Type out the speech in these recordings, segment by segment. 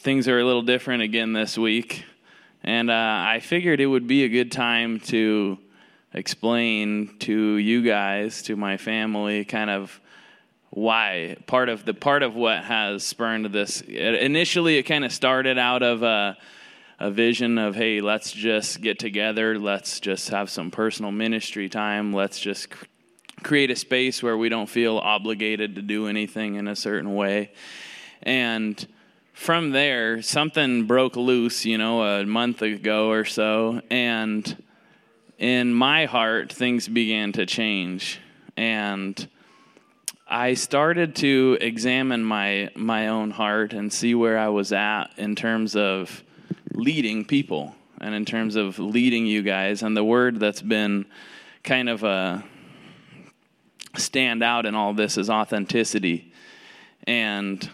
things are a little different again this week. And I figured it would be a good time to explain to you guys, to my family, kind of why. Part of what has spurned this. Initially, it kind of started out of a vision of, hey, let's just get together. Let's just have some personal ministry time. Let's just create a space where we don't feel obligated to do anything in a certain way. And from there, something broke loose, a month ago or so. And in my heart, things began to change. And I started to examine my own heart and see where I was at in terms of leading people and in terms of leading you guys. And the word that's been kind of a stand out in all this is authenticity. And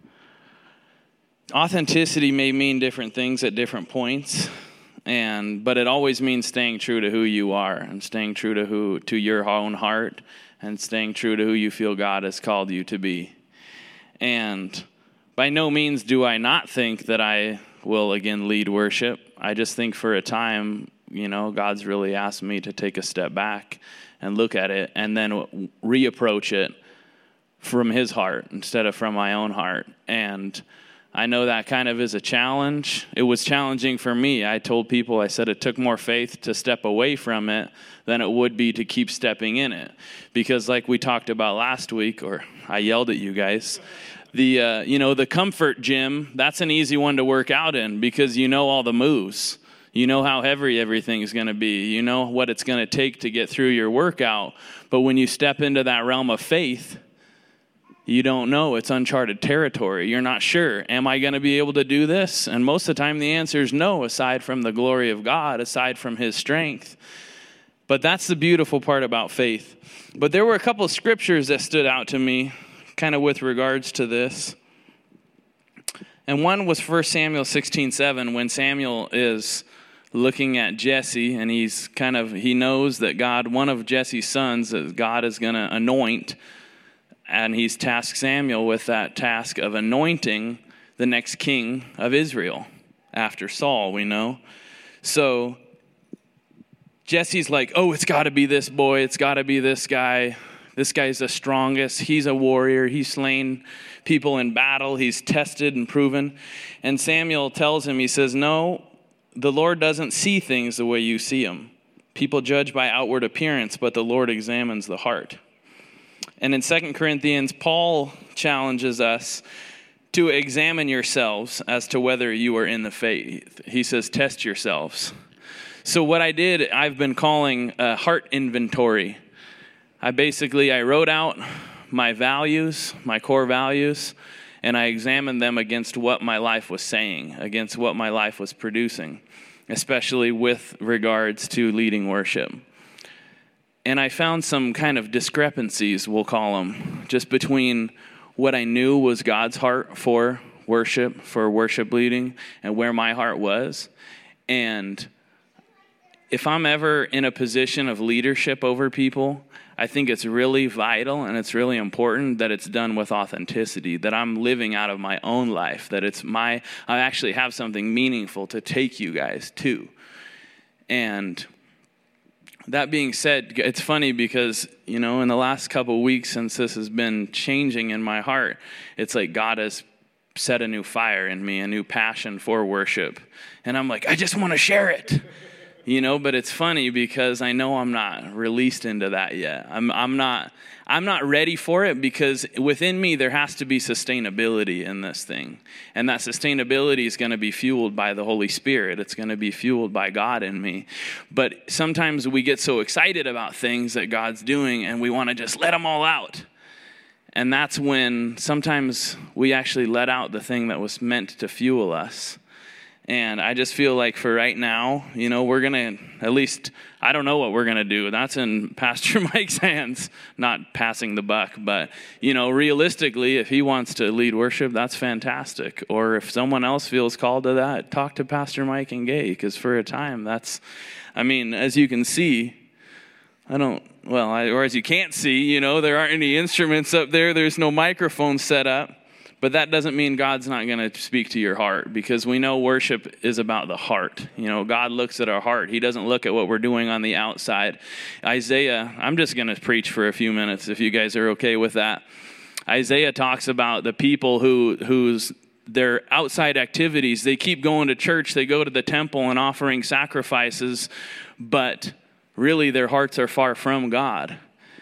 authenticity may mean different things at different points, but it always means staying true to who you are and staying true to your own heart and staying true to who you feel God has called you to be. And by no means do I not think that I will again lead worship. I just think for a time, God's really asked me to take a step back and look at it and then reapproach it from his heart instead of from my own heart. And I know that kind of is a challenge. It was challenging for me. I told people, I said it took more faith to step away from it than it would be to keep stepping in it. Because like we talked about last week, or I yelled at you guys, the comfort gym, that's an easy one to work out in because you know all the moves. You know how heavy everything is going to be. You know what it's going to take to get through your workout. But when you step into that realm of faith, you don't know. It's uncharted territory. You're not sure. Am I going to be able to do this? And most of the time the answer is no, aside from the glory of God, aside from his strength. But that's the beautiful part about faith. But there were a couple of scriptures that stood out to me kind of with regards to this. And one was 1 Samuel 16:7 when Samuel is looking at Jesse, and he knows that one of Jesse's sons, that God is going to anoint, and he's tasked Samuel with that task of anointing the next king of Israel after Saul, we know. So Jesse's like, oh, it's got to be this boy. It's got to be this guy. This guy's the strongest. He's a warrior. He's slain people in battle. He's tested and proven. And Samuel tells him, he says, no, the Lord doesn't see things the way you see them. People judge by outward appearance, but the Lord examines the heart. And in 2 Corinthians, Paul challenges us to examine yourselves as to whether you are in the faith. He says, test yourselves. So what I did, I've been calling a heart inventory. I wrote out my values, my core values, and I examined them against what my life was saying, against what my life was producing, especially with regards to leading worship. And I found some kind of discrepancies, we'll call them, just between what I knew was God's heart for worship leading, and where my heart was. And if I'm ever in a position of leadership over people, I think it's really vital and it's really important that it's done with authenticity, that I'm living out of my own life, that I actually have something meaningful to take you guys to. And that being said, it's funny because, in the last couple of weeks since this has been changing in my heart, it's like God has set a new fire in me, a new passion for worship. And I'm like, I just want to share it. But it's funny because I know I'm not released into that yet. I'm not ready for it because within me there has to be sustainability in this thing. And that sustainability is going to be fueled by the Holy Spirit. It's going to be fueled by God in me. But sometimes we get so excited about things that God's doing and we want to just let them all out. And that's when sometimes we actually let out the thing that was meant to fuel us. And I just feel like for right now, we're going to, at least, I don't know what we're going to do. That's in Pastor Mike's hands, not passing the buck. But, realistically, if he wants to lead worship, that's fantastic. Or if someone else feels called to that, talk to Pastor Mike and Gay. Because for a time, as you can see, or as you can't see, there aren't any instruments up there. There's no microphone set up. But that doesn't mean God's not going to speak to your heart, because we know worship is about the heart. God looks at our heart. He doesn't look at what we're doing on the outside. Isaiah, I'm just going to preach for a few minutes if you guys are okay with that. Isaiah talks about the people whose their outside activities, they keep going to church, they go to the temple and offering sacrifices, but really their hearts are far from God.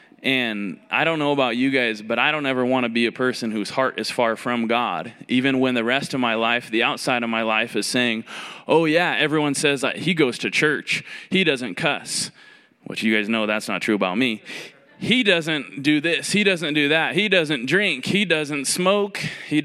And I don't know about you guys, but I don't ever want to be a person whose heart is far from God, even when the rest of my life, the outside of my life is saying, oh yeah, everyone says that he goes to church, he doesn't cuss, which you guys know that's not true about me. He doesn't do this, he doesn't do that, he doesn't drink, he doesn't smoke,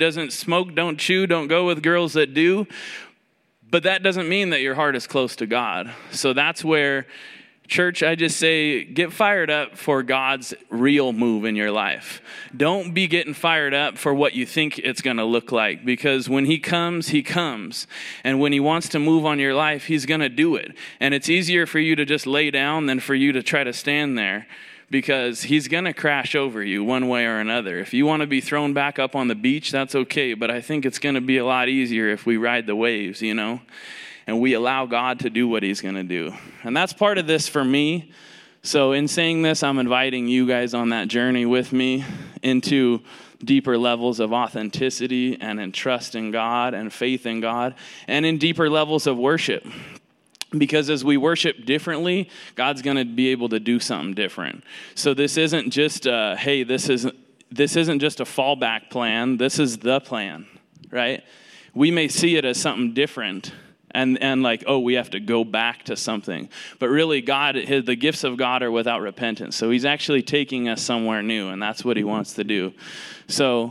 don't chew, don't go with girls that do. But that doesn't mean that your heart is close to God. So that's where, church, I just say, get fired up for God's real move in your life. Don't be getting fired up for what you think it's going to look like, because when he comes, he comes. And when he wants to move on your life, he's going to do it. And it's easier for you to just lay down than for you to try to stand there, because he's going to crash over you one way or another. If you want to be thrown back up on the beach, that's okay. But I think it's going to be a lot easier if we ride the waves, and we allow God to do what he's going to do. And that's part of this for me. So in saying this, I'm inviting you guys on that journey with me into deeper levels of authenticity and in trust in God and faith in God, and in deeper levels of worship. Because as we worship differently, God's going to be able to do something different. So this isn't just, this isn't just a fallback plan. This is the plan, right? We may see it as something different, and like, oh, we have to go back to something. But really, the gifts of God are without repentance. So he's actually taking us somewhere new, and that's what he wants to do. So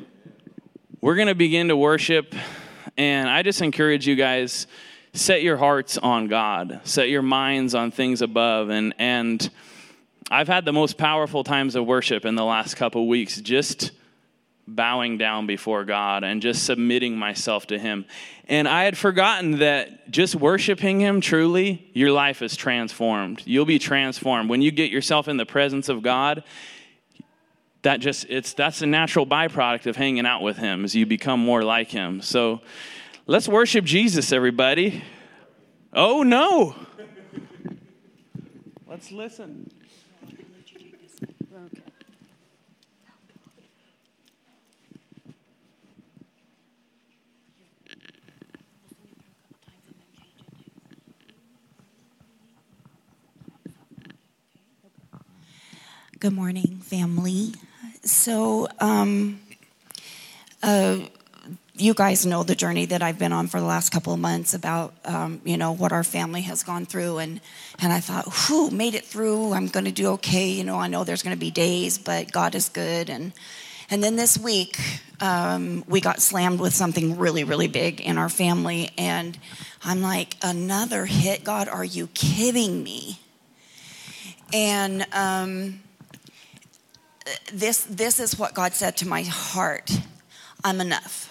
we're going to begin to worship, and I just encourage you guys, set your hearts on God. Set your minds on things above. And I've had the most powerful times of worship in the last couple weeks, just bowing down before God and just submitting myself to him. And I had forgotten that just worshiping him truly, your life is transformed. You'll be transformed. When you get yourself in the presence of God, that's a natural byproduct of hanging out with him as you become more like him. So let's worship Jesus, everybody. Oh, no. Let's listen. Good morning, family. So, you guys know the journey that I've been on for the last couple of months about, what our family has gone through. And I thought, made it through. I'm going to do okay. I know there's going to be days, but God is good. And then this week, we got slammed with something really, really big in our family. And I'm like, another hit? God, are you kidding me? And this is what God said to my heart. I'm enough.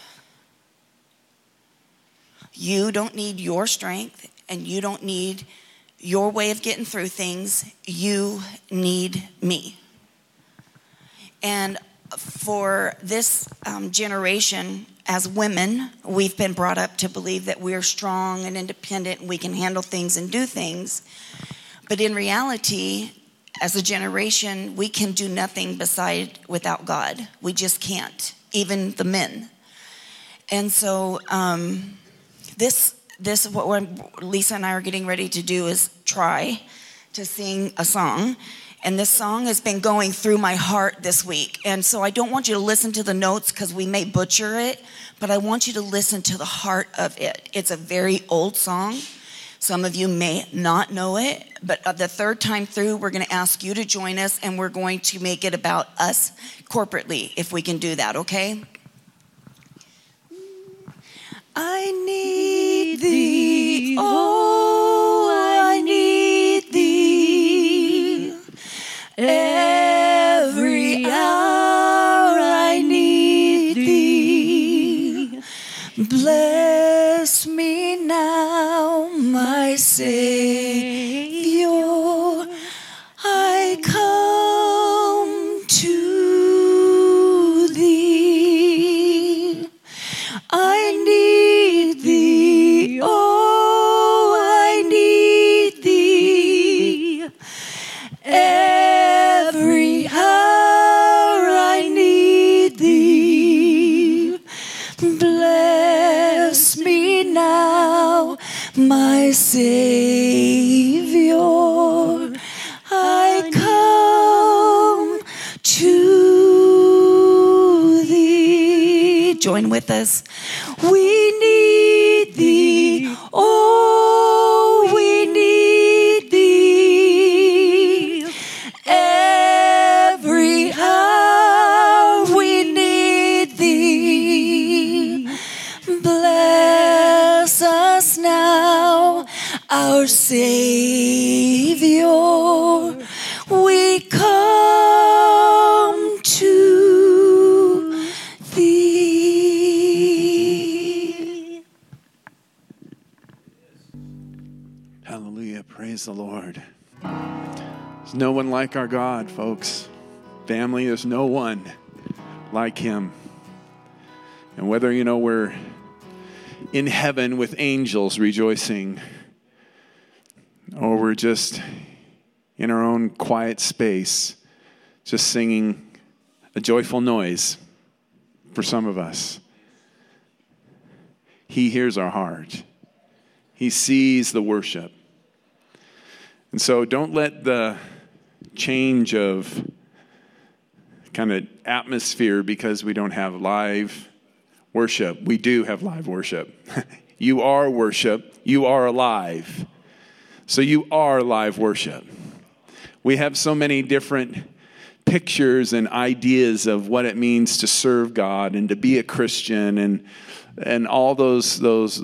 You don't need your strength, and you don't need your way of getting through things. You need me. And for this generation, as women, we've been brought up to believe that we're strong and independent and we can handle things and do things. But in reality, as a generation, we can do nothing without God. We just can't, even the men. And so this is what Lisa and I are getting ready to do, is try to sing a song. And this song has been going through my heart this week. And so I don't want you to listen to the notes because we may butcher it, but I want you to listen to the heart of it. It's a very old song. Some of you may not know it, but the third time through, we're going to ask you to join us, and we're going to make it about us corporately, if we can do that, okay? I need thee, oh, I need thee. Every hour I need thee. Bless me now, my Savior. I come to thee. Bless me now, my Savior. I come to thee. Join with us. We need thee. Oh, we need thee. Every hour we need thee. Bless us now, our Savior. We come to thee. Hallelujah. Praise the Lord. There's no one like our God, folks. Family, there's no one like him. And whether, we're in heaven with angels rejoicing, or we're just in our own quiet space, just singing a joyful noise for some of us, he hears our heart. He sees the worship. And so don't let the change of kind of atmosphere because we don't have live worship. We do have live worship. You are worship. You are alive. So you are live worship. We have so many different pictures and ideas of what it means to serve God and to be a Christian and all those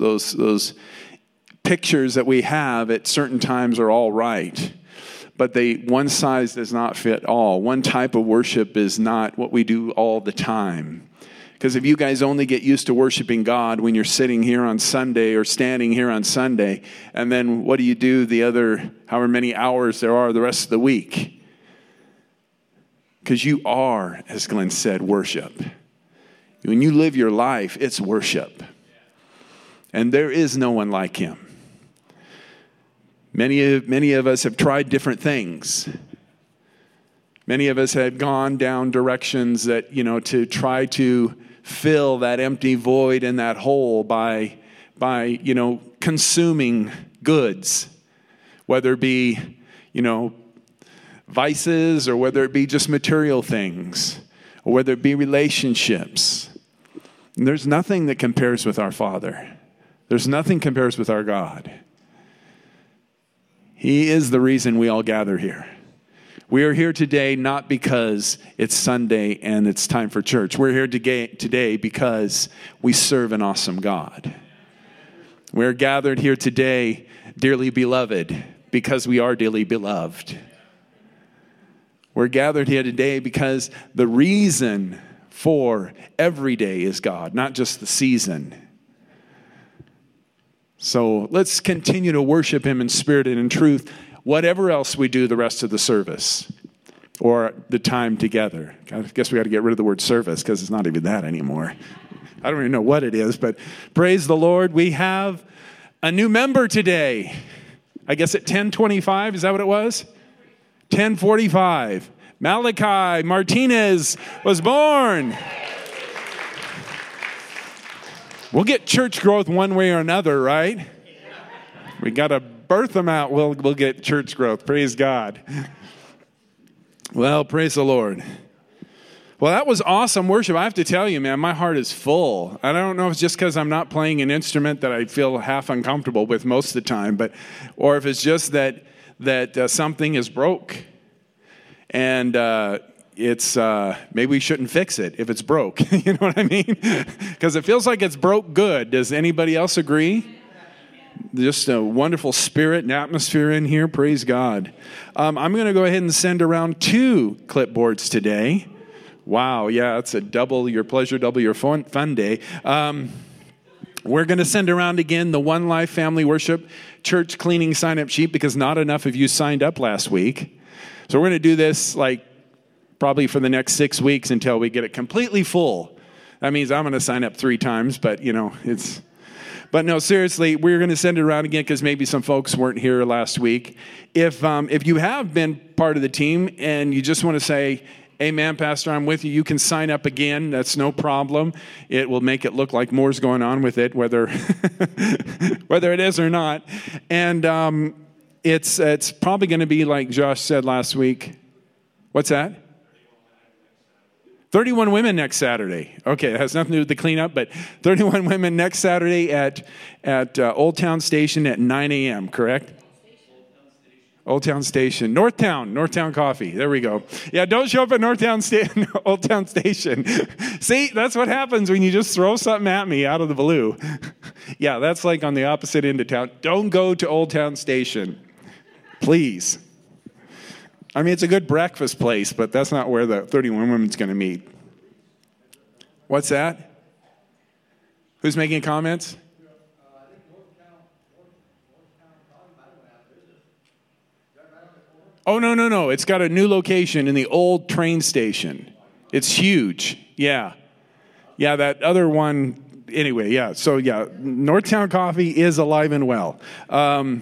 pictures that we have at certain times are all right. But one size does not fit all. One type of worship is not what we do all the time. Because if you guys only get used to worshiping God when you're sitting here on Sunday or standing here on Sunday, and then what do you do the other however many hours there are the rest of the week? Because you are, as Glenn said, worship. When you live your life, it's worship. And there is no one like him. Many of us have tried different things. Many of us had gone down directions that, to try to fill that empty void and that hole by consuming goods, whether it be, vices or whether it be just material things or whether it be relationships. And there's nothing that compares with our Father. There's nothing compares with our God. He is the reason we all gather here. We are here today not because it's Sunday and it's time for church. We're here today because we serve an awesome God. We're gathered here today, dearly beloved, because we are dearly beloved. We're gathered here today because the reason for every day is God, not just the season. So let's continue to worship him in spirit and in truth, whatever else we do the rest of the service or the time together. I guess we got to get rid of the word service because it's not even that anymore. I don't even know what it is, but praise the Lord. We have a new member today. I guess at 10:25, is that what it was? 10:45. Malachi Martinez was born. We'll get church growth one way or another, right? We got to birth them out. We'll get church growth. Praise God. Well, praise the Lord. Well, that was awesome worship. I have to tell you, man, my heart is full. I don't know if it's just because I'm not playing an instrument that I feel half uncomfortable with most of the time, or if it's just that something is broke. And it's maybe we shouldn't fix it if it's broke. You know what I mean? Because it feels like it's broke good. Does anybody else agree? Just a wonderful spirit and atmosphere in here. Praise God. I'm going to go ahead and send around 2 clipboards today. Wow, yeah, it's a double your pleasure, double your fun day. We're going to send around again the One Life Family Worship Church Cleaning Sign-Up Sheet because not enough of you signed up last week. So we're going to do this probably for the next 6 weeks until we get it completely full. That means I'm going to sign up 3 times, but But no, seriously, we're going to send it around again because maybe some folks weren't here last week. If you have been part of the team and you just want to say, Amen, Pastor, I'm with you. You can sign up again. That's no problem. It will make it look like more's going on with it, whether whether it is or not. And it's probably going to be like Josh said last week. What's that? 31 women next Saturday. Okay, it has nothing to do with the cleanup, but 31 women next Saturday at Old Town Station at 9 a.m., correct? Old Town Station. Northtown Coffee. There we go. Yeah, don't show up at Old Town Station. See, that's what happens when you just throw something at me out of the blue. Yeah, that's like on the opposite end of town. Don't go to Old Town Station. Please. I mean, it's a good breakfast place, but that's not where the 31 women's going to meet. What's that? Who's making comments? Oh, no. It's got a new location in the old train station. It's huge. Yeah, that other one, anyway, yeah. So, yeah, Northtown Coffee is alive and well. And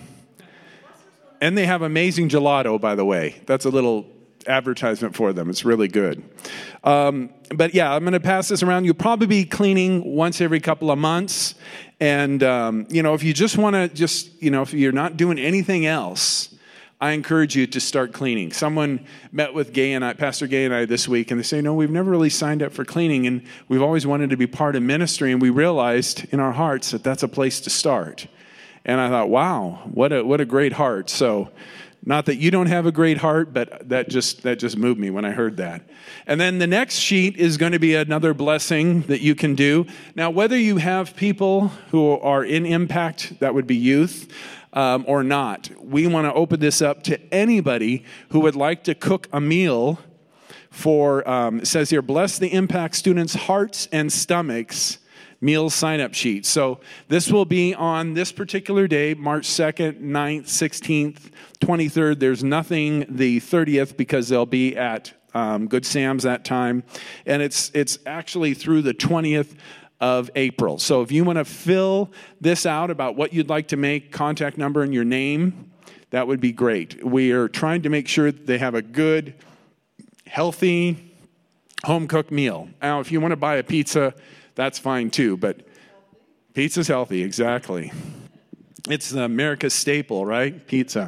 they have amazing gelato, by the way. That's a little advertisement for them. It's really good. But, yeah, I'm going to pass this around. You'll probably be cleaning once every couple of months. And, if you just want to if you're not doing anything else, I encourage you to start cleaning. Someone met with Pastor Gay and I this week, and they say, no, we've never really signed up for cleaning, and we've always wanted to be part of ministry, and we realized in our hearts that that's a place to start. And I thought, wow, what a great heart. So not that you don't have a great heart, but that just moved me when I heard that. And then the next sheet is going to be another blessing that you can do. Now, whether you have people who are in impact, that would be youth, or not, we want to open this up to anybody who would like to cook a meal for, it says here, bless the impact students' hearts and stomachs meal sign-up sheet. So this will be on this particular day, March 2nd, 9th, 16th, 23rd. There's nothing the 30th because they'll be at Good Sam's that time. And it's actually through the 20th of April. So if you want to fill this out about what you'd like to make, contact number and your name, that would be great. We are trying to make sure that they have a good, healthy, home-cooked meal. Now, if you want to buy a pizza, that's fine too, but pizza's healthy, exactly. It's America's staple, right? Pizza.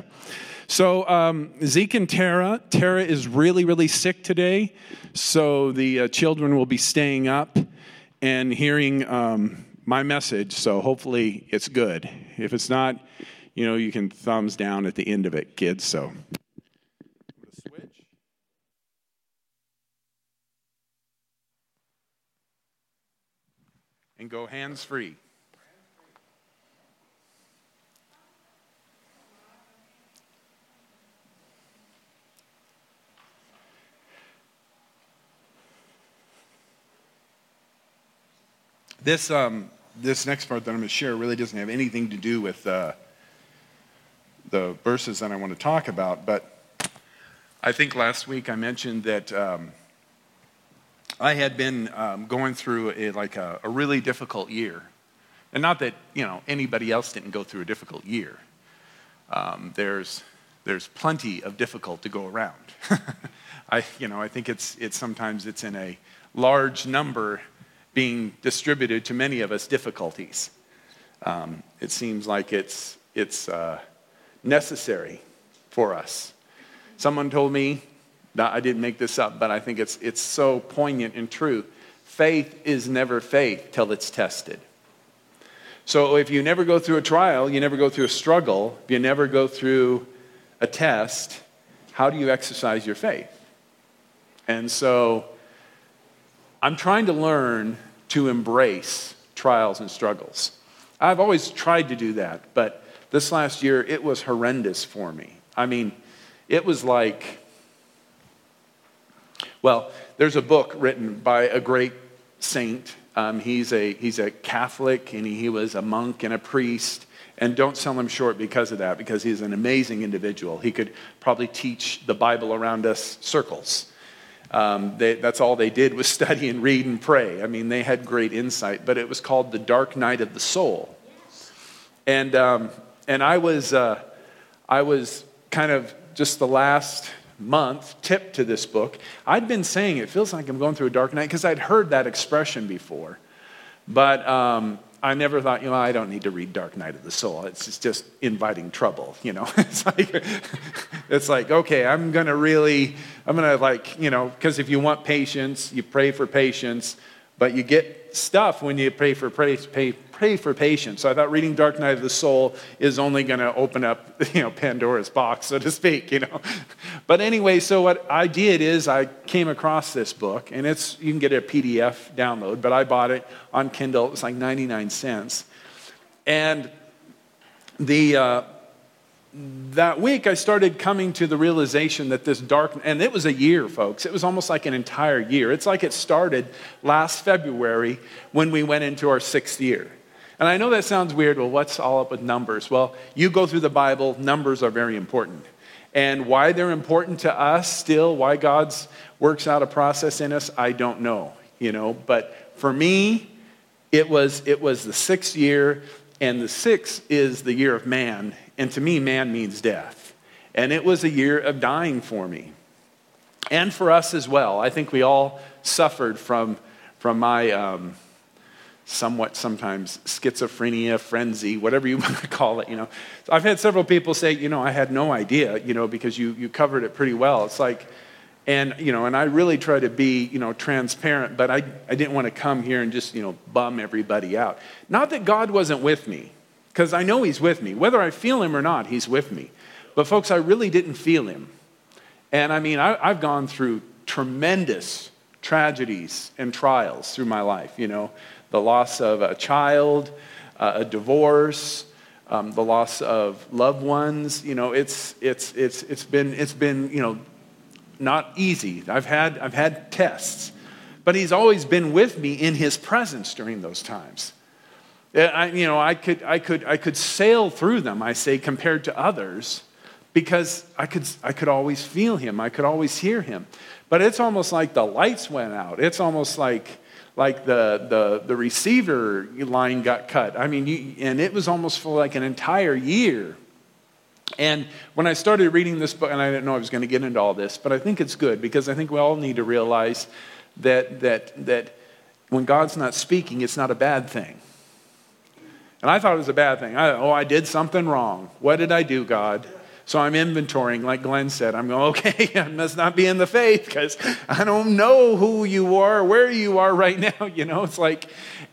So Zeke and Tara is really, really sick today, so the children will be staying up and hearing my message, so hopefully it's good. If it's not, you can thumbs down at the end of it, kids, so. Switch. And go hands-free. This next part that I'm going to share really doesn't have anything to do with the verses that I want to talk about, but I think last week I mentioned that I had been going through a really difficult year. And not that, anybody else didn't go through a difficult year. There's plenty of difficult to go around. I think it's sometimes it's in a large number being distributed to many of us difficulties. It seems like it's necessary for us. Someone told me, I didn't make this up, but I think it's so poignant and true. Faith is never faith till it's tested. So if you never go through a trial, you never go through a struggle, if you never go through a test, how do you exercise your faith? And so I'm trying to learn to embrace trials and struggles. I've always tried to do that, but this last year, it was horrendous for me. I mean, it was like, well, there's a book written by a great saint. He's a Catholic, and he was a monk and a priest. And don't sell him short because of that, because he's an amazing individual. He could probably teach the Bible around us circles. That's all they did was study and read and pray. I mean, they had great insight, but it was called The Dark Night of the Soul. And I was kind of just the last month tip to this book. I'd been saying it feels like I'm going through a dark night because I'd heard that expression before. But I never thought, I don't need to read Dark Night of the Soul. It's just inviting trouble, It's like, okay, I'm going to because if you want patience, you pray for patience, but you get stuff when you pray for patience. So I thought reading Dark Night of the Soul is only going to open up, Pandora's box, so to speak, But anyway, so what I did is I came across this book, and you can get a PDF download, but I bought it on Kindle. It was like 99 cents. And that week I started coming to the realization that this and it was a year, folks. It was almost like an entire year. It's like it started last February when we went into our 6th year. And I know that sounds weird. Well, what's all up with numbers? Well, you go through the Bible, numbers are very important. And why they're important to us still, why God works out a process in us, I don't know, But for me, it was the 6th year, and the 6th is the year of man. And to me, man means death. And it was a year of dying for me. And for us as well. I think we all suffered from my somewhat sometimes schizophrenia, frenzy, whatever you want to call it, So I've had several people say, I had no idea, because you covered it pretty well. It's like, and I really try to be, transparent, but I didn't want to come here and just, bum everybody out. Not that God wasn't with me, because I know he's with me. Whether I feel him or not, he's with me. But folks, I really didn't feel him. And I've gone through tremendous tragedies and trials through my life, the loss of a child, a divorce, the loss of loved ones. It's been not easy. I've had tests, but he's always been with me in his presence during those times. I could sail through them, I say, compared to others, because I could always feel him. I could always hear him. But it's almost like the lights went out. It's almost like the receiver line got cut. And it was almost for like an entire year. And when I started reading this book, and I didn't know I was going to get into all this, but I think it's good, because I think we all need to realize that when God's not speaking, it's not a bad thing. And I thought it was a bad thing. I did something wrong. What did I do, God? So I'm inventorying, like Glenn said. I'm going, okay, I must not be in the faith, because I don't know who you are, where you are right now. It's like,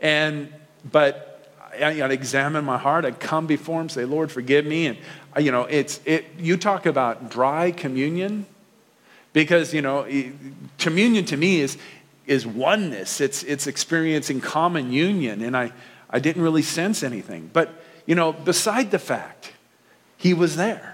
but I got to examine my heart. I come before him, say, Lord, forgive me. And, you talk about dry communion, because, communion to me is oneness. It's experiencing common union. And I didn't really sense anything. But, beside the fact, he was there.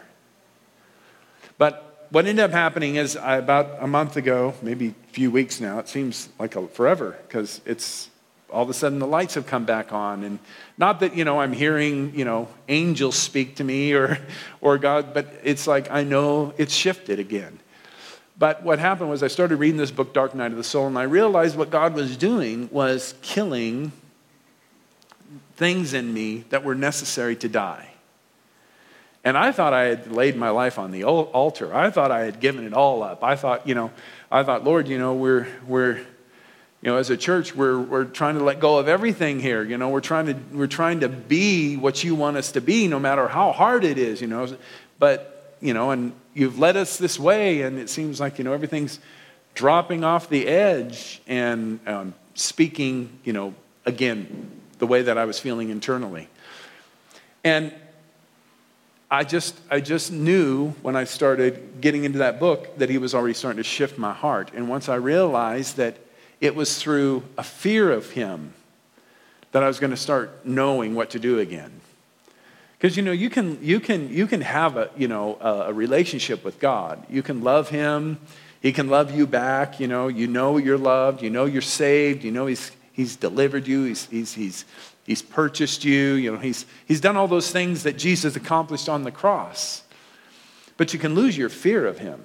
But what ended up happening is about a month ago, maybe a few weeks now, it seems like forever, because it's all of a sudden the lights have come back on. And not that, I'm hearing, angels speak to me or God, but it's like I know it's shifted again. But what happened was I started reading this book, Dark Night of the Soul, and I realized what God was doing was killing things in me that were necessary to die. And I thought I had laid my life on the altar. I thought I had given it all up. I thought, Lord, we're as a church, we're trying to let go of everything here. We're trying to be what you want us to be, no matter how hard it is. But and you've led us this way, and it seems like everything's dropping off the edge, and speaking, again, the way that I was feeling internally, and I just knew when I started getting into that book that he was already starting to shift my heart. And once I realized that it was through a fear of him that I was going to start knowing what to do again. Because you can have a relationship with God. You can love him. He can love you back. You're loved. You're saved. He's delivered you. He's purchased you. He's done all those things that Jesus accomplished on the cross. But you can lose your fear of him.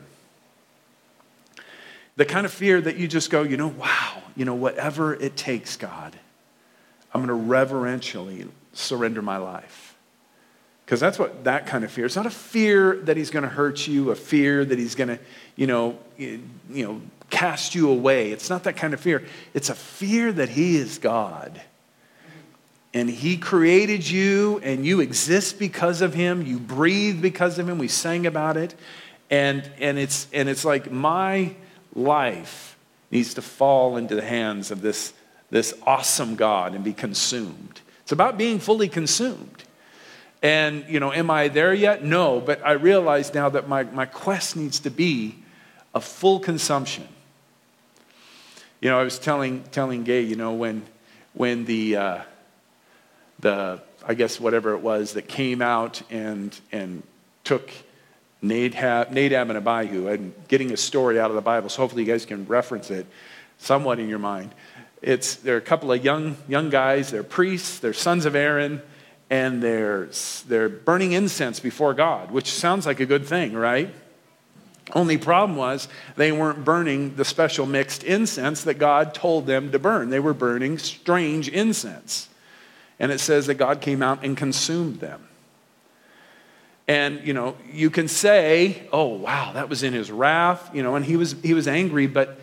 The kind of fear that you just go, wow, whatever it takes, God, I'm going to reverentially surrender my life. Because that's what that kind of fear. It's not a fear that he's going to hurt you, a fear that he's going to, cast you away. It's not that kind of fear. It's a fear that he is God. And he created you, and you exist because of him. You breathe because of him. We sang about it. And it's like my life needs to fall into the hands of this awesome God and be consumed. It's about being fully consumed. And, am I there yet? No, but I realize now that my quest needs to be a full consumption. I was telling Gay, when the I guess whatever it was that came out and took Nadab and Abihu, and getting a story out of the Bible, so hopefully you guys can reference it somewhat in your mind. They're a couple of young guys, they're priests, they're sons of Aaron, and they're burning incense before God, which sounds like a good thing, right? Only problem was they weren't burning the special mixed incense that God told them to burn. They were burning strange incense. And it says that God came out and consumed them. And, you can say, oh, wow, that was in his wrath, and he was angry, but,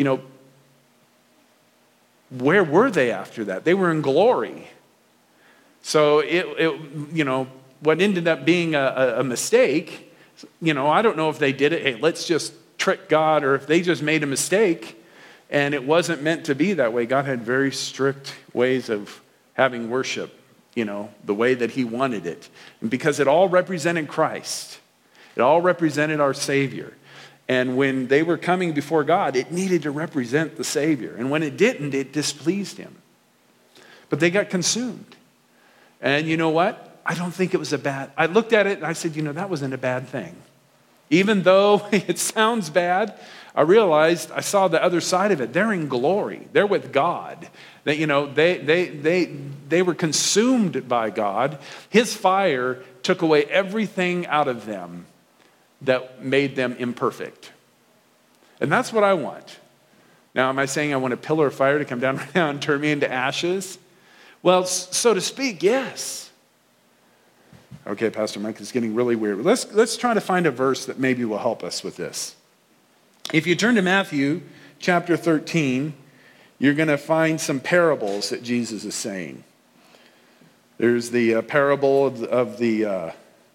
where were they after that? They were in glory. So what ended up being a mistake, I don't know if they did it, hey, let's just trick God, or if they just made a mistake and it wasn't meant to be that way. God had very strict ways of having worship, the way that he wanted it. And because it all represented Christ. It all represented our Savior. And when they were coming before God, it needed to represent the Savior. And when it didn't, it displeased him. But they got consumed. And you know what? I don't think it was I looked at it and I said, that wasn't a bad thing. Even though it sounds bad, I realized, I saw the other side of it. They're in glory. They're with God. They were consumed by God. His fire took away everything out of them that made them imperfect. And that's what I want. Now, am I saying I want a pillar of fire to come down right now and turn me into ashes? Well, so to speak, yes. Okay, Pastor Mike, it's getting really weird. Let's try to find a verse that maybe will help us with this. If you turn to Matthew chapter 13, you're going to find some parables that Jesus is saying. There's the parable of the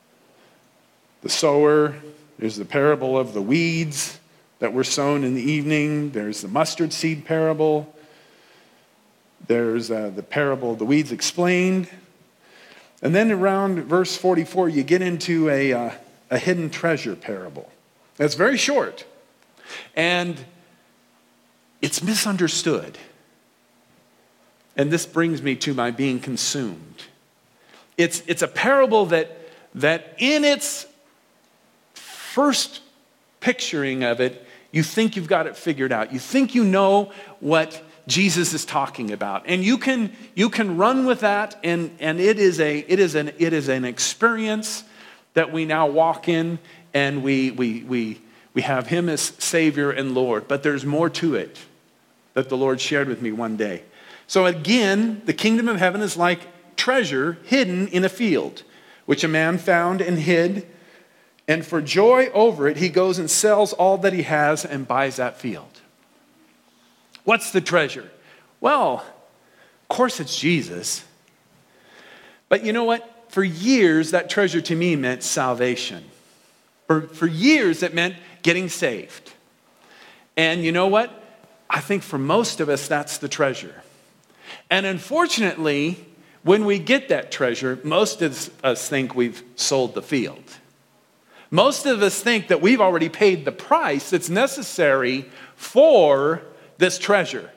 sower. There's the parable of the weeds that were sown in the evening. There's the mustard seed parable. There's the parable of the weeds explained. And then around verse 44, you get into a hidden treasure parable. That's very short. And it's misunderstood. And this brings me to my being consumed. It's a parable that in its first picturing of it, you think you've got it figured out. You think you know what Jesus is talking about. And you can run with that, and it is an experience that we now walk in, and we have him as Savior and Lord. But there's more to it that the Lord shared with me one day. So again, the kingdom of heaven is like treasure hidden in a field, which a man found and hid. And for joy over it, he goes and sells all that he has and buys that field. What's the treasure? Well, of course it's Jesus. But you know what? For years, that treasure to me meant salvation. For years, it meant getting saved. And you know what? I think for most of us, that's the treasure. And unfortunately, when we get that treasure, most of us think we've sold the field. Most of us think that we've already paid the price that's necessary for this treasure.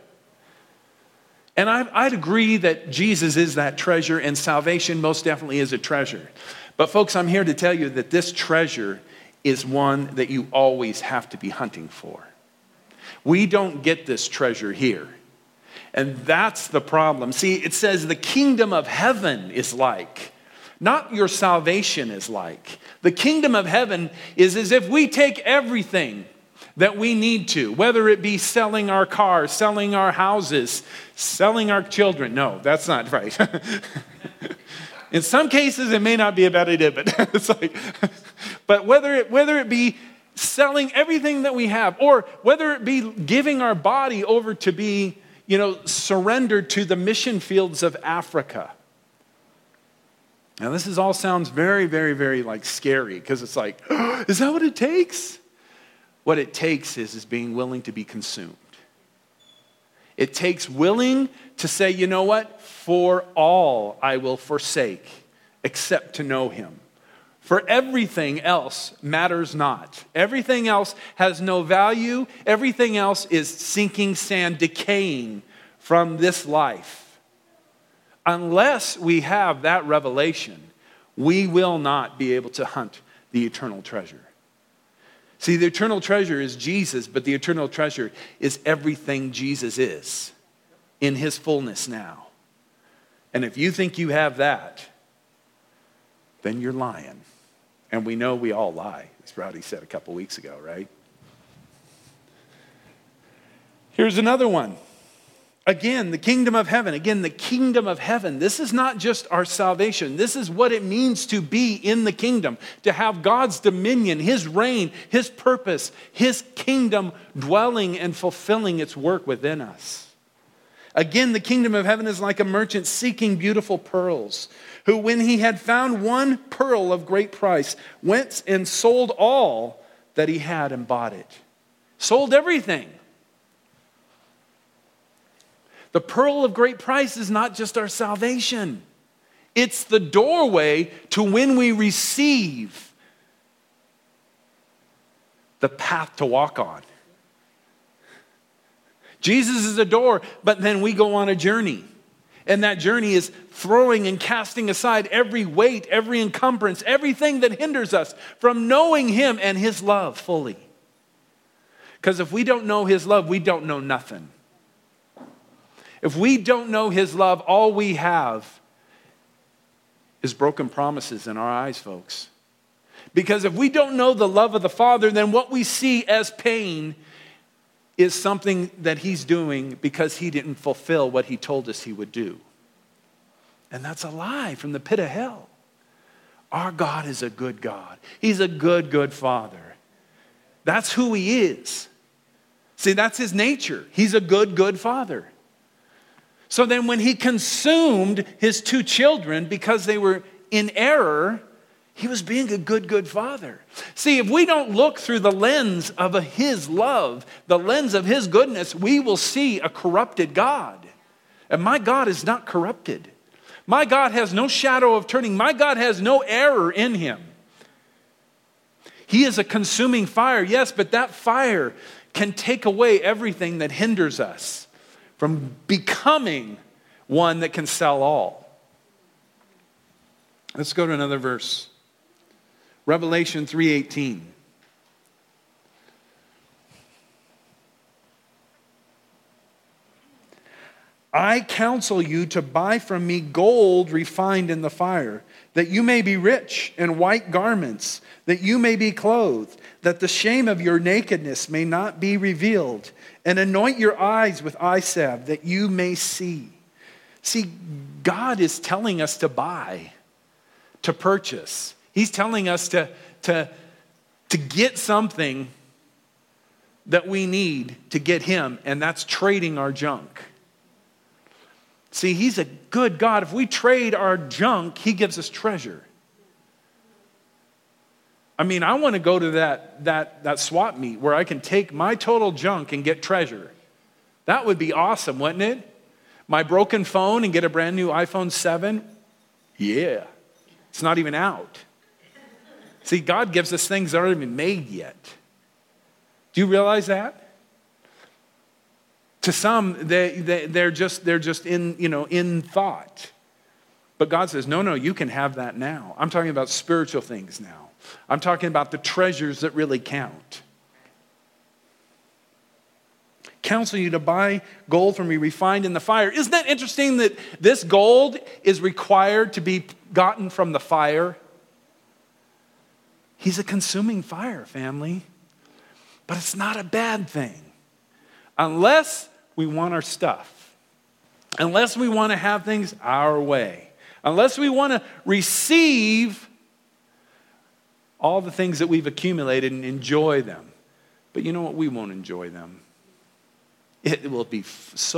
And I'd agree that Jesus is that treasure, and salvation most definitely is a treasure. But folks, I'm here to tell you that this treasure is one that you always have to be hunting for. We don't get this treasure here. And that's the problem. See, it says the kingdom of heaven is like, not your salvation is like. The kingdom of heaven is as if we take everything that we need to, whether it be selling our cars, selling our houses, selling our children. No, that's not right. In some cases, it may not be a bad idea, but it's like, but whether it be selling everything that we have, or whether it be giving our body over to be, surrendered to the mission fields of Africa. Now, this all sounds very, very, very like scary, because it's like, is that what it takes? What it takes is being willing to be consumed. It takes willing to say, you know what? For all I will forsake, except to know him. For everything else matters not. Everything else has no value. Everything else is sinking sand, decaying from this life. Unless we have that revelation, we will not be able to hunt the eternal treasure. See, the eternal treasure is Jesus, but the eternal treasure is everything Jesus is in his fullness now. And if you think you have that, then you're lying. And we know we all lie, as Rowdy said a couple weeks ago, right? Here's another one. Again, the kingdom of heaven. Again, the kingdom of heaven. This is not just our salvation. This is what it means to be in the kingdom. To have God's dominion, his reign, his purpose, his kingdom dwelling and fulfilling its work within us. Again, the kingdom of heaven is like a merchant seeking beautiful pearls, who when he had found one pearl of great price, went and sold all that he had and bought it. Sold everything. The pearl of great price is not just our salvation. It's the doorway to when we receive the path to walk on. Jesus is the door, but then we go on a journey. And that journey is throwing and casting aside every weight, every encumbrance, everything that hinders us from knowing him and his love fully. Because if we don't know his love, we don't know nothing. If we don't know his love, all we have is broken promises in our eyes, folks. Because if we don't know the love of the Father, then what we see as pain is something that he's doing because he didn't fulfill what he told us he would do. And that's a lie from the pit of hell. Our God is a good God. He's a good, good Father. That's who he is. See, that's his nature. He's a good, good Father. So then when he consumed his two children because they were in error, he was being a good, good father. See, if we don't look through the lens of his love, the lens of his goodness, we will see a corrupted God. And my God is not corrupted. My God has no shadow of turning. My God has no error in him. He is a consuming fire, yes, but that fire can take away everything that hinders us from becoming one that can sell all. Let's go to another verse. Revelation 3:18. I counsel you to buy from me gold refined in the fire, that you may be rich, and white garments, that you may be clothed, that the shame of your nakedness may not be revealed, and anoint your eyes with eye salve, that you may see. See, God is telling us to buy, to purchase. He's telling us to get something that we need to get him, and that's trading our junk. See, he's a good God. If we trade our junk, he gives us treasure. I mean, I want to go to that swap meet where I can take my total junk and get treasure. That would be awesome, wouldn't it? My broken phone and get a brand new iPhone 7? Yeah. It's not even out. See, God gives us things that aren't even made yet. Do you realize that? To some, they're just in thought. But God says, no, you can have that now. I'm talking about spiritual things now. I'm talking about the treasures that really count. Counsel you to buy gold from me refined in the fire. Isn't that interesting that this gold is required to be gotten from the fire? He's a consuming fire, family. But it's not a bad thing. Unless we want our stuff. Unless we want to have things our way. Unless we want to receive all the things that we've accumulated and enjoy them. But you know what? We won't enjoy them. It will be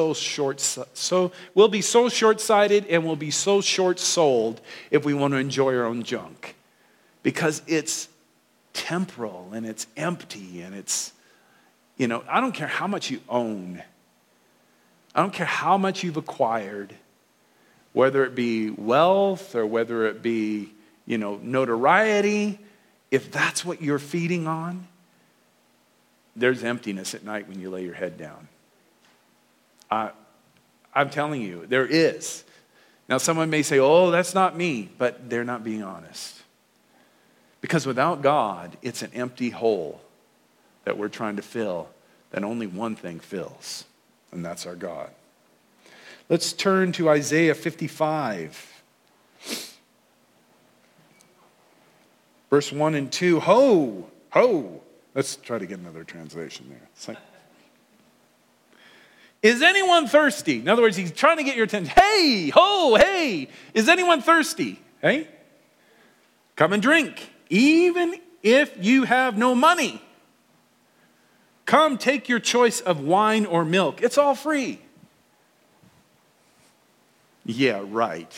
we'll be so short-sighted and we'll be so short-souled if we want to enjoy our own junk. Because it's temporal and it's empty and it's, I don't care how much you own. I don't care how much you've acquired, whether it be wealth or whether it be, notoriety. If that's what you're feeding on, there's emptiness at night when you lay your head down. I'm telling you, there is. Now, someone may say, oh, that's not me, but they're not being honest. Because without God, it's an empty hole that we're trying to fill, that only one thing fills, and that's our God. Let's turn to Isaiah 55. Verse 1 and 2, ho, ho. Let's try to get another translation there. It's like, is anyone thirsty? In other words, he's trying to get your attention. Hey, ho, hey, is anyone thirsty? Hey, come and drink, even if you have no money. Come take your choice of wine or milk. It's all free. Yeah, right.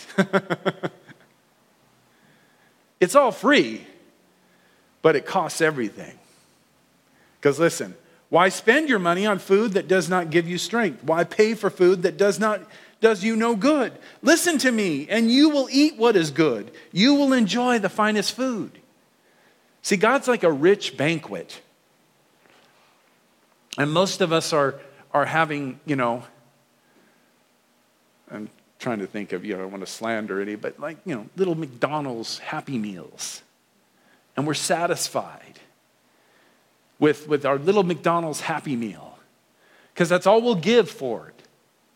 It's all free, but it costs everything. Because listen, why spend your money on food that does not give you strength? Why pay for food that does you no good? Listen to me, and you will eat what is good. You will enjoy the finest food. See, God's like a rich banquet. And most of us are having, I'm trying to think of, I don't want to slander any, but little McDonald's Happy Meals. And we're satisfied with our little McDonald's Happy Meal, because that's all we'll give for it.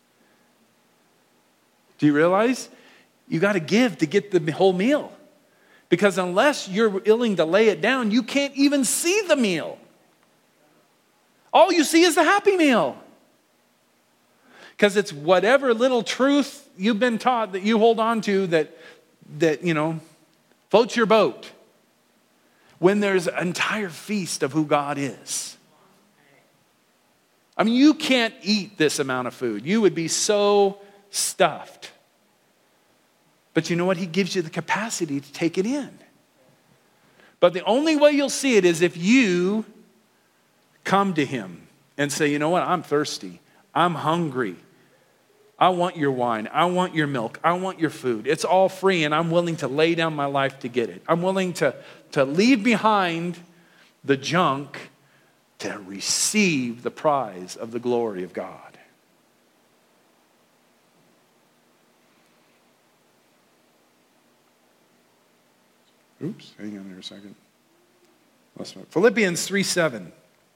Do you realize? You got to give to get the whole meal. Because unless you're willing to lay it down, you can't even see the meal. All you see is the Happy Meal. Because it's whatever little truth you've been taught that you hold on to that floats your boat. When there's an entire feast of who God is. I mean, you can't eat this amount of food. You would be so stuffed. But you know what? He gives you the capacity to take it in. But the only way you'll see it is if you come to him and say, you know what? I'm thirsty. I'm hungry. I want your wine. I want your milk. I want your food. It's all free, and I'm willing to lay down my life to get it. I'm willing to leave behind the junk to receive the prize of the glory of God. Oops, hang on there a second. Philippians 3:7.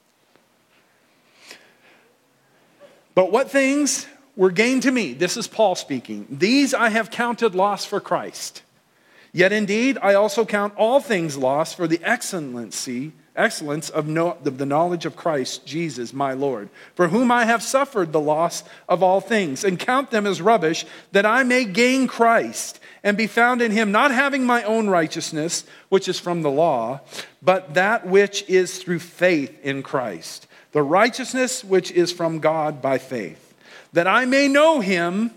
But what things were gain to me? This is Paul speaking. These I have counted loss for Christ. Yet indeed, I also count all things lost for the excellence of the knowledge of Christ Jesus, my Lord, for whom I have suffered the loss of all things, and count them as rubbish, that I may gain Christ and be found in him, not having my own righteousness, which is from the law, but that which is through faith in Christ, the righteousness which is from God by faith, that I may know him,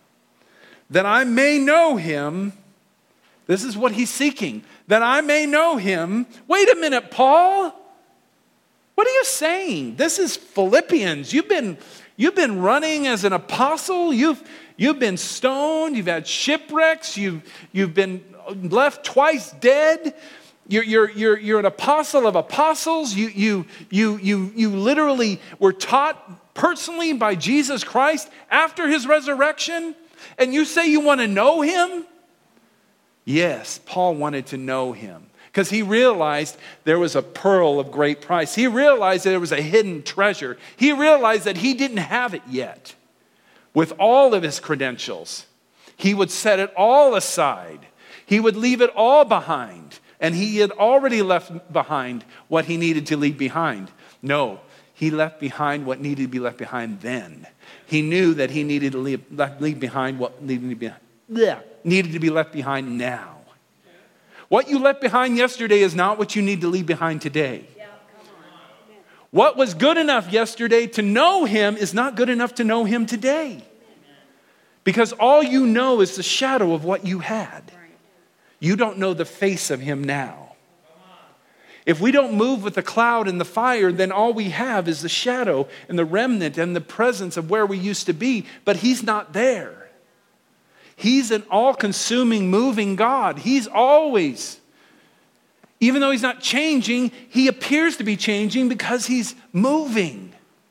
This is what he's seeking, that I may know him. Wait a minute, Paul. What are you saying? This is Philippians. You've been running as an apostle. You've been stoned. You've had shipwrecks. You've been left twice dead. You're an apostle of apostles. You literally were taught personally by Jesus Christ after his resurrection, and you say you want to know him? Yes, Paul wanted to know him because he realized there was a pearl of great price. He realized that there was a hidden treasure. He realized that he didn't have it yet. With all of his credentials, he would set it all aside. He would leave it all behind. And he had already left behind what he needed to leave behind. No, he left behind what needed to be left behind then. He knew that he needed to leave behind what needed to be behind. needed to be left behind now. What you left behind yesterday is not what you need to leave behind today. What was good enough yesterday to know him is not good enough to know him today. Because all you know is the shadow of what you had. You don't know the face of him now. If we don't move with the cloud and the fire, then all we have is the shadow and the remnant and the presence of where we used to be. But he's not there. He's an all-consuming, moving God. He's always, even though he's not changing, he appears to be changing because he's moving.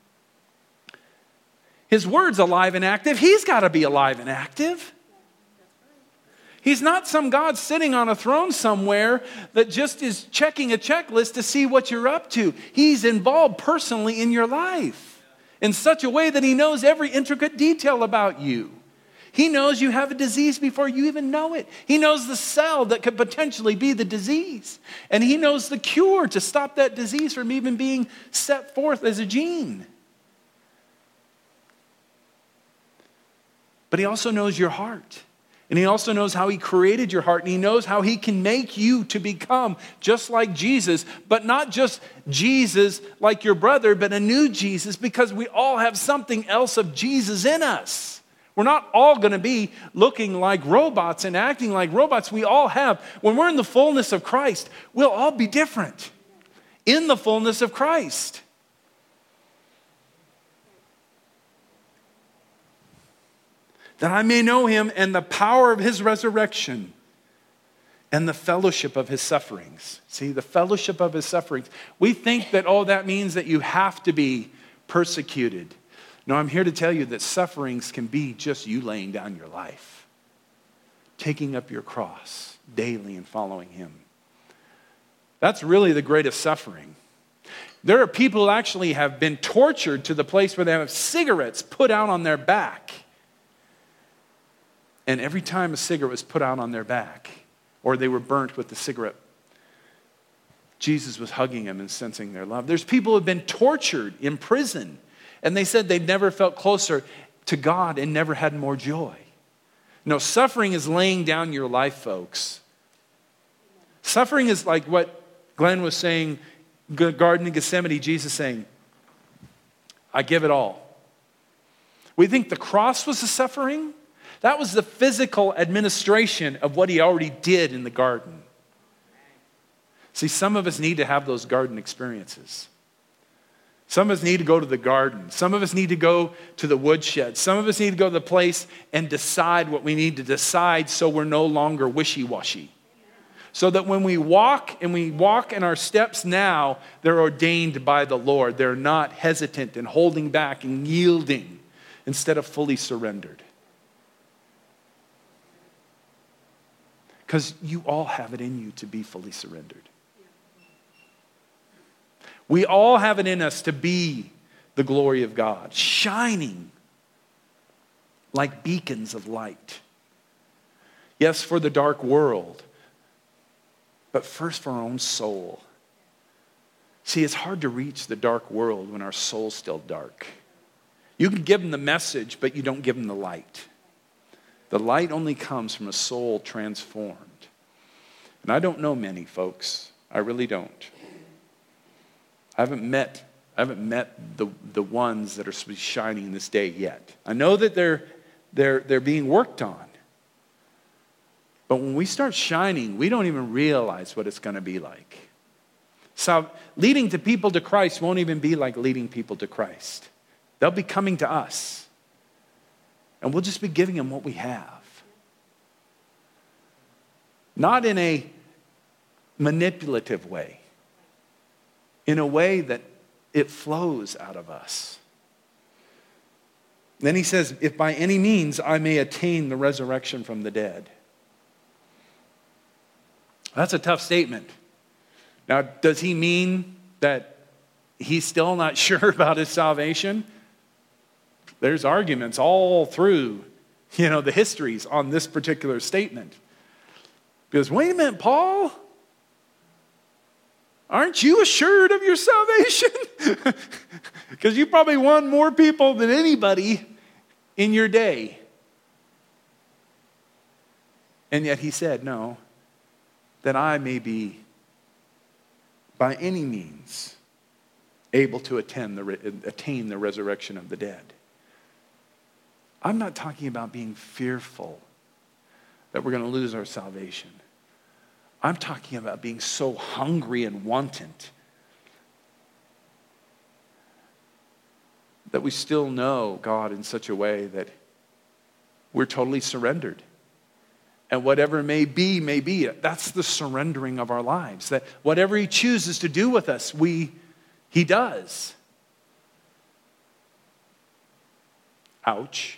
His word's alive and active. He's got to be alive and active. He's not some God sitting on a throne somewhere that just is checking a checklist to see what you're up to. He's involved personally in your life in such a way that he knows every intricate detail about you. He knows you have a disease before you even know it. He knows the cell that could potentially be the disease. And he knows the cure to stop that disease from even being set forth as a gene. But he also knows your heart. And he also knows how he created your heart. And he knows how he can make you to become just like Jesus. But not just Jesus like your brother, but a new Jesus. Because we all have something else of Jesus in us. We're not all going to be looking like robots and acting like robots. We all have. When we're in the fullness of Christ, we'll all be different. In the fullness of Christ. That I may know him and the power of his resurrection and the fellowship of his sufferings. See, the fellowship of his sufferings. We think that, that means that you have to be persecuted. No, I'm here to tell you that sufferings can be just you laying down your life, taking up your cross daily and following him. That's really the greatest suffering. There are people who actually have been tortured to the place where they have cigarettes put out on their back. And every time a cigarette was put out on their back, or they were burnt with the cigarette, Jesus was hugging them and sensing their love. There's people who have been tortured in prison, and they said they never felt closer to God and never had more joy. No, suffering is laying down your life, folks. Suffering is like what Glenn was saying, Garden of Gethsemane, Jesus saying, I give it all. We think the cross was the suffering. That was the physical administration of what he already did in the garden. See, some of us need to have those garden experiences. Some of us need to go to the garden. Some of us need to go to the woodshed. Some of us need to go to the place and decide what we need to decide so we're no longer wishy-washy. So that when we walk in our steps now, they're ordained by the Lord. They're not hesitant and holding back and yielding instead of fully surrendered. Because you all have it in you to be fully surrendered. We all have it in us to be the glory of God, shining like beacons of light. Yes, for the dark world, but first for our own soul. See, it's hard to reach the dark world when our soul's still dark. You can give them the message, but you don't give them the light. The light only comes from a soul transformed. And I don't know many folks. I really don't. I haven't met the ones that are supposed to be shining this day yet. I know that they're being worked on. But when we start shining, we don't even realize what it's going to be like. So leading to people to Christ won't even be like leading people to Christ. They'll be coming to us. And we'll just be giving them what we have. Not in a manipulative way. In a way that it flows out of us. Then he says, if by any means I may attain the resurrection from the dead. That's a tough statement. Now, does he mean that he's still not sure about his salvation? There's arguments all through, the histories on this particular statement. Because, wait a minute, Paul, aren't you assured of your salvation? Because you probably won more people than anybody in your day. And yet he said, no, that I may be by any means able to attain the resurrection of the dead. I'm not talking about being fearful that we're going to lose our salvation. I'm talking about being so hungry and wanting that we still know God in such a way that we're totally surrendered. And whatever may be, may be. That's the surrendering of our lives. That whatever he chooses to do with us, he does. Ouch.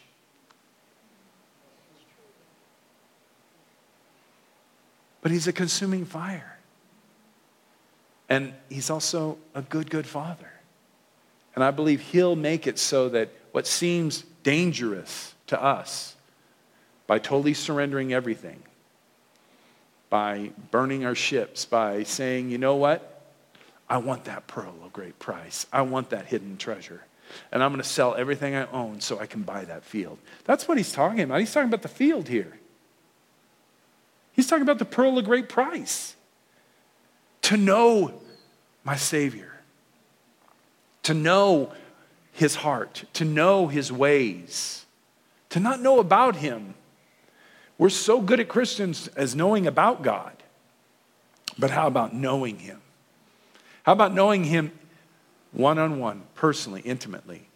But he's a consuming fire. And he's also a good, good father. And I believe he'll make it so that what seems dangerous to us, by totally surrendering everything, by burning our ships, by saying, you know what? I want that pearl of great price. I want that hidden treasure. And I'm going to sell everything I own so I can buy that field. That's what he's talking about. He's talking about the field here. He's talking about the pearl of great price. To know my Savior. To know his heart. To know his ways. To not know about him. We're so good at Christians as knowing about God. But how about knowing him? How about knowing him one-on-one, personally, intimately?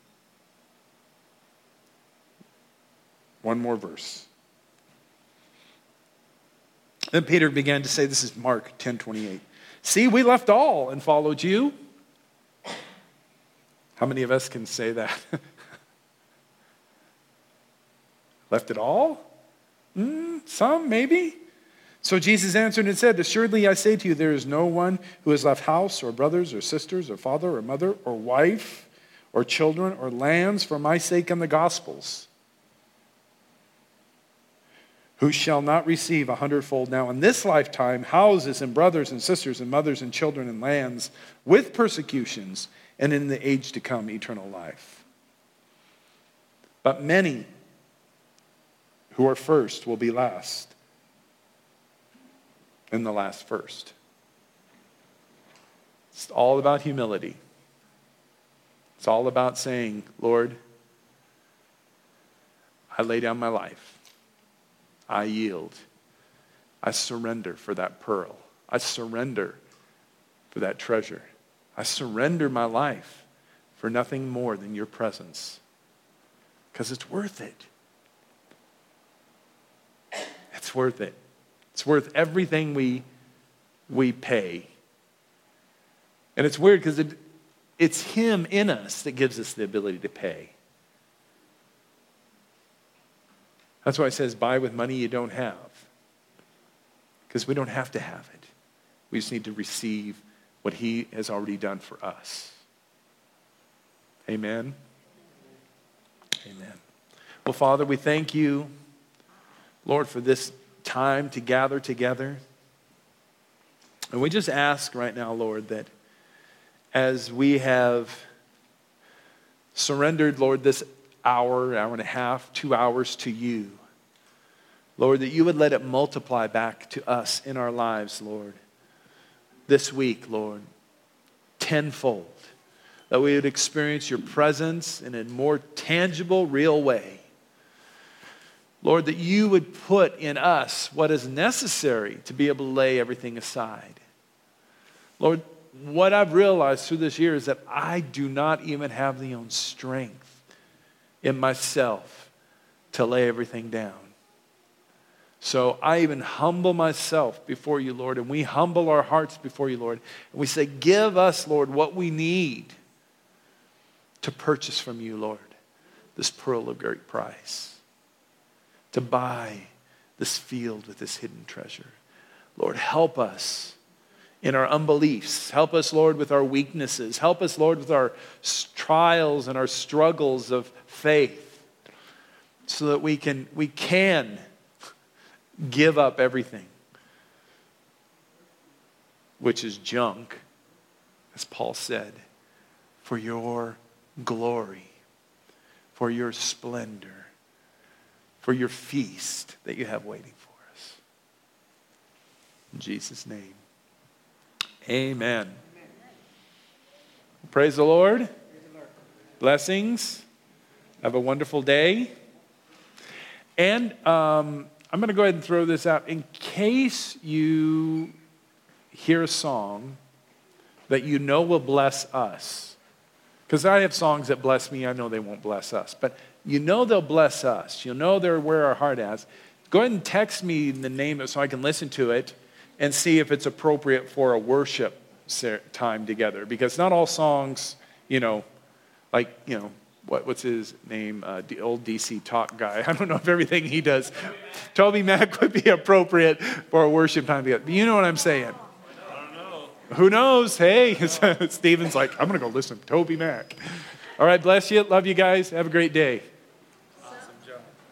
One more verse. Then Peter began to say, this is Mark 10:28. See, we left all and followed you. How many of us can say that? Left it all? Some, maybe. So Jesus answered and said, assuredly I say to you, there is no one who has left house or brothers or sisters or father or mother or wife or children or lands for my sake and the gospel's, who shall not receive 100-fold now in this lifetime houses and brothers and sisters and mothers and children and lands with persecutions, and in the age to come eternal life. But many who are first will be last, and the last first. It's all about humility. It's all about saying, Lord, I lay down my life. I yield. I surrender for that pearl. I surrender for that treasure. I surrender my life for nothing more than your presence. Because it's worth it. It's worth it. It's worth everything we pay. And it's weird because it's him in us that gives us the ability to pay. That's why it says, buy with money you don't have. Because we don't have to have it. We just need to receive what he has already done for us. Amen? Amen. Well, Father, we thank you, Lord, for this time to gather together. And we just ask right now, Lord, that as we have surrendered, Lord, this hour and a half, 2 hours to you, Lord, that you would let it multiply back to us in our lives, Lord, this week, Lord, tenfold. That we would experience your presence in a more tangible, real way. Lord, that you would put in us what is necessary to be able to lay everything aside. Lord, what I've realized through this year is that I do not even have the own strength in myself to lay everything down. So I even humble myself before you, Lord, and we humble our hearts before you, Lord, and we say, give us, Lord, what we need to purchase from you, Lord, this pearl of great price, to buy this field with this hidden treasure. Lord, help us in our unbeliefs. Help us, Lord, with our weaknesses. Help us, Lord, with our trials and our struggles of faith, so that we can give up everything, which is junk, as Paul said, for your glory, for your splendor, for your feast that you have waiting for us. In Jesus' name. Amen. Praise the Lord. Blessings. Have a wonderful day. And I'm going to go ahead and throw this out. In case you hear a song that you know will bless us, because I have songs that bless me, I know they won't bless us, but you know they'll bless us. You know they're where our heart is. Go ahead and text me the name of it so I can listen to it and see if it's appropriate for a worship time together. Because not all songs, what's his name? The old DC Talk guy. I don't know if everything he does. Toby Mac would be appropriate for a worship time together. But you know what I'm saying? I don't know. Who knows? Hey, Stephen's like, I'm going to go listen to Toby Mac. All right, bless you. Love you guys. Have a great day.